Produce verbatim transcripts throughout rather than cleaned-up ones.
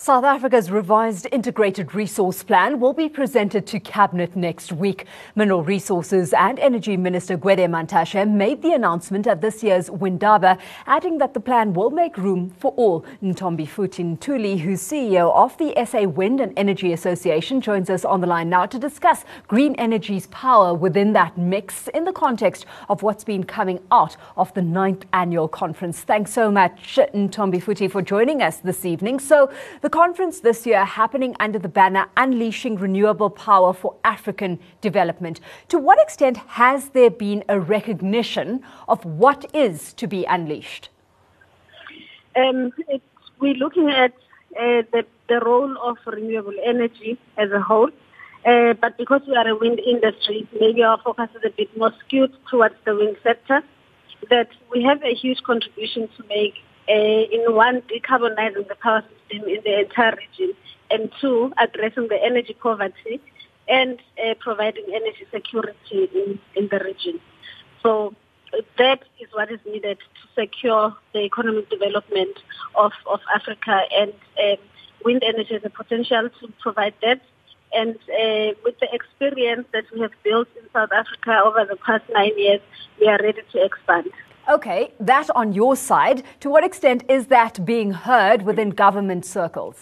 South Africa's revised integrated resource plan will be presented to Cabinet next week. Mineral Resources and Energy Minister Gwede Mantashe made the announcement at this year's Windaba, adding that the plan will make room for all. Ntombi Ntuli, who's C E O of the S A Wind and Energy Association, joins us on the line now to discuss green energy's power within that mix in the context of what's been coming out of the ninth annual conference. Thanks so much, Ntombi Futi, for joining us this evening. So, the conference this year happening under the banner Unleashing Renewable Power for African Development. To what extent has there been a recognition of what is to be unleashed? Um, it's, we're looking at uh, the, the role of renewable energy as a whole. Uh, but because we are a wind industry, maybe our focus is a bit more skewed towards the wind sector, that we have a huge contribution to make Uh, in one, decarbonizing the power system in the entire region, and two, addressing the energy poverty and uh, providing energy security in, in the region. So uh, that is what is needed to secure the economic development of, of Africa, and um, wind energy has a potential to provide that. And uh, with the experience that we have built in South Africa over the past nine years, we are ready to expand. Okay, that on your side, to what extent is that being heard within government circles?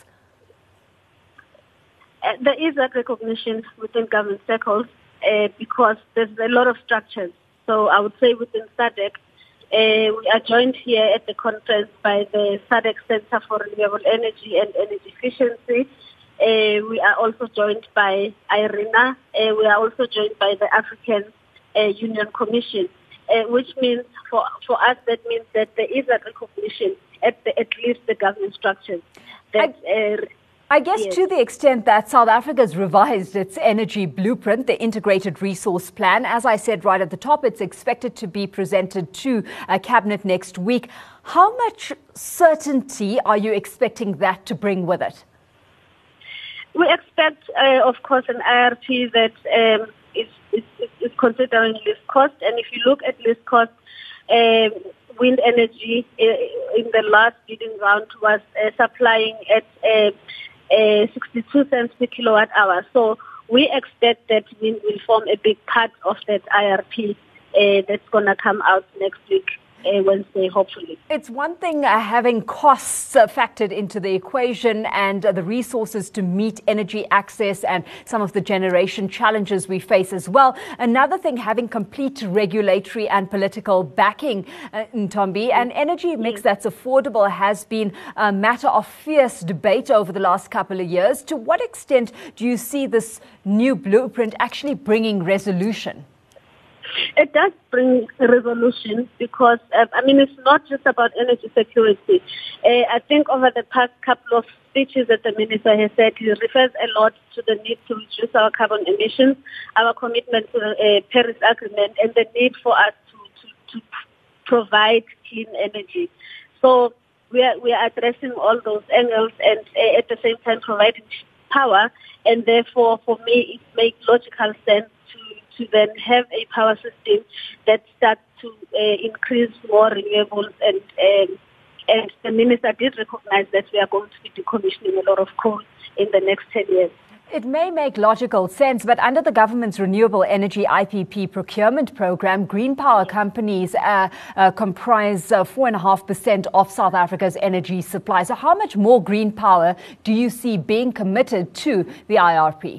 Uh, there is that recognition within government circles uh, because there's a lot of structures. So I would say within SADC, uh, we are joined here at the conference by the SADC Center for Renewable Energy and Energy Efficiency. Uh, we are also joined by IRENA. Uh, we are also joined by the African uh, Union Commission. Uh, which means for for us that means that there is a recognition at the, at least the government structures. That, I, uh, I guess yes. To the extent that South Africa's revised its energy blueprint, the integrated resource plan, as I said right at the top, it's expected to be presented to uh, Cabinet next week. How much certainty are you expecting that to bring with it? We expect, uh, of course, an I R P that um, is, is, is considering least cost. And if you look at least cost, uh, wind energy uh, in the last bidding round was uh, supplying at uh, uh, sixty-two cents per kilowatt hour. So we expect that wind will form a big part of that I R P uh, that's going to come out next week. Uh, Wednesday, hopefully. It's one thing uh, having costs uh, factored into the equation and uh, the resources to meet energy access and some of the generation challenges we face as well. Another thing, having complete regulatory and political backing, uh, Ntombi, an energy mix that's affordable has been a matter of fierce debate over the last couple of years. To what extent do you see this new blueprint actually bringing resolution? It does bring a resolution because, uh, I mean, it's not just about energy security. Uh, I think over the past couple of speeches that the minister has said, he refers a lot to the need to reduce our carbon emissions, our commitment to the uh, Paris Agreement, and the need for us to, to, to provide clean energy. So we are, we are addressing all those angles and uh, at the same time providing power, and therefore, for me, it makes logical sense to then have a power system that starts to uh, increase more renewables, and um, and the minister did recognize that we are going to be decommissioning a lot of coal in the next ten years. It may make logical sense, but under the government's Renewable Energy I P P procurement program, green power companies uh, uh, comprise uh, four point five percent of South Africa's energy supply. So how much more green power do you see being committed to the I R P?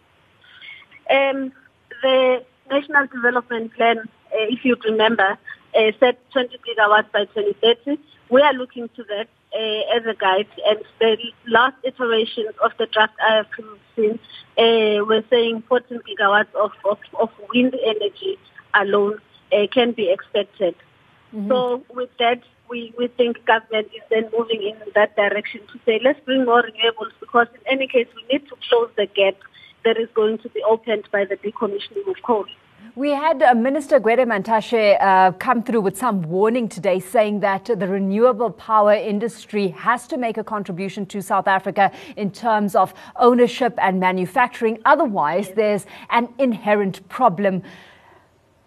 Um, The National Development Plan, uh, if you remember, uh, set twenty gigawatts by twenty thirty. We are looking to that uh, as a guide. And the last iterations of the draft I R P we've seen, uh, we're saying fourteen gigawatts of, of, of wind energy alone uh, can be expected. Mm-hmm. So with that, we, we think government is then moving in that direction to say, let's bring more renewables, because in any case, we need to close the gap that is going to be opened by the decommissioning of coal. We had uh, Minister Gwede Mantashe uh, come through with some warning today, saying that the renewable power industry has to make a contribution to South Africa in terms of ownership and manufacturing. Otherwise, there's an inherent problem.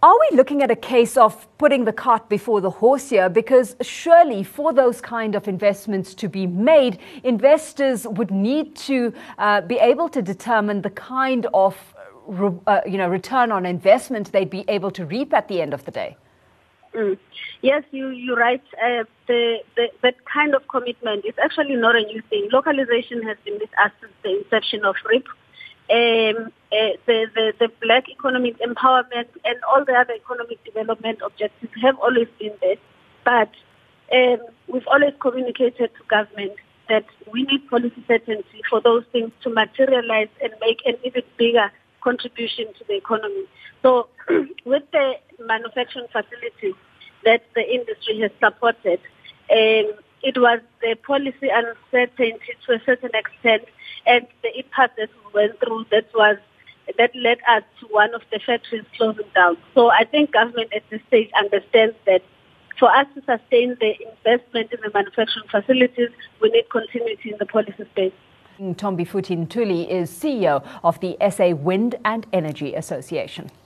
Are we looking at a case of putting the cart before the horse here? Because surely for those kind of investments to be made, investors would need to uh, be able to determine the kind of uh, you know, return on investment they'd be able to reap at the end of the day. Mm. Yes, you, you're right. Uh, the, the, that kind of commitment is actually not a new thing. Localization has been with us since the inception of R I P. Um, uh, the, the, the black economic empowerment and all the other economic development objectives have always been there. But um, we've always communicated to government that we need policy certainty for those things to materialize and make an even bigger contribution to the economy. So with the manufacturing facilities that the industry has supported, um, it was the policy uncertainty to a certain extent and the impact that we went through that was that led us to one of the factories closing down. So I think government at this stage understands that for us to sustain the investment in the manufacturing facilities, we need continuity in the policy space. Ntombifuthi Ntuli is C E O of the S A Wind and Energy Association.